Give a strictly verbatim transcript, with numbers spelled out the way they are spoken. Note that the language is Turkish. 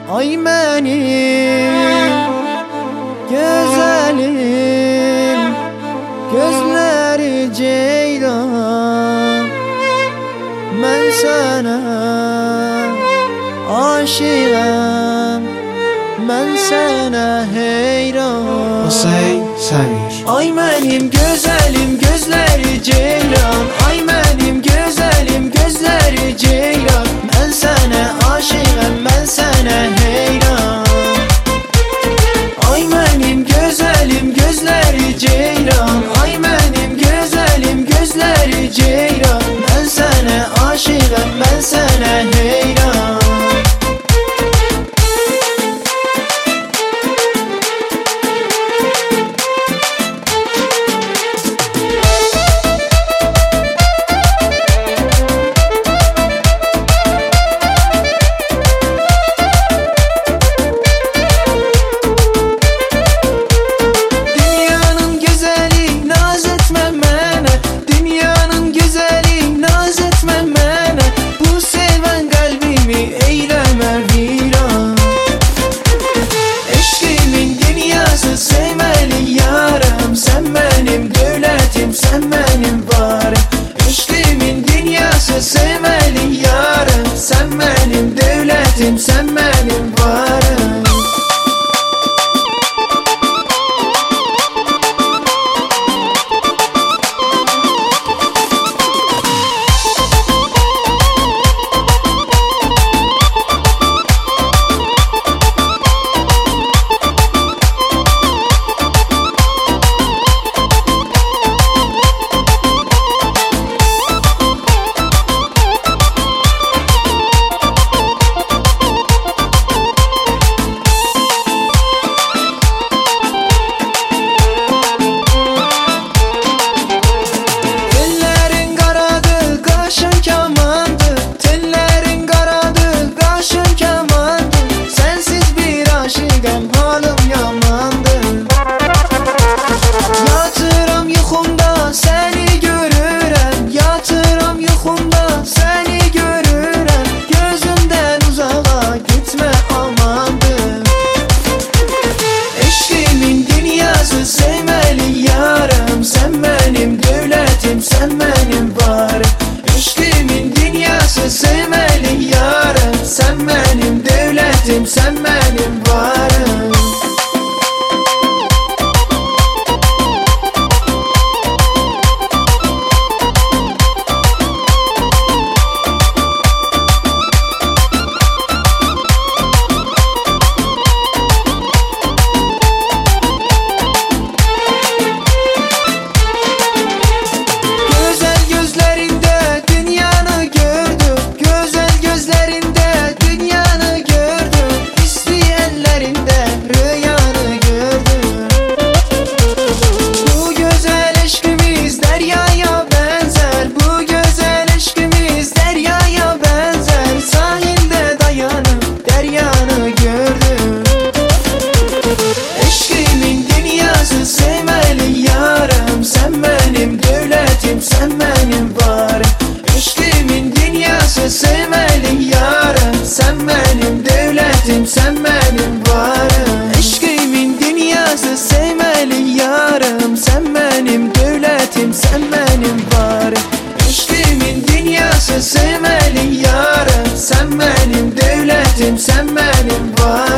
Ay benim güzelim, gözleri ceylan. Ben sana aşığım, ben sana heyran. Hüseyin Səmir. Ay benim güzelim, gözleri ceylan. Ay benim güzelim, gözleri ceylan. Ben sana aşığım, ben sana heyran. Ay benim güzelim, gözleri ceylan. Ay benim güzelim, gözleri ceylan. Ben sana aşığım, ben sana heyran. Sen benim varım, işlimin dünyası. Sevmeli yarım, sen benim devletim, sen benim varım. Sevmeli yarım, sen benim devletim, sen benim varım. İşlimin dünyası. Sevmeli yarım, sen benim devletim, sen benim varım. Sevmeli yarım, sen benim devletim, sen benim varım. İşlimin dünyası. Sevmeli yarım, sen benim devletim, sen benim varım. İşkimin dünyası. Sevmeli yarım, sen benim devletim, sen benim varım. İşkimin dünyası. Sevmeli yarım, sen benim devletim, sen benim varım.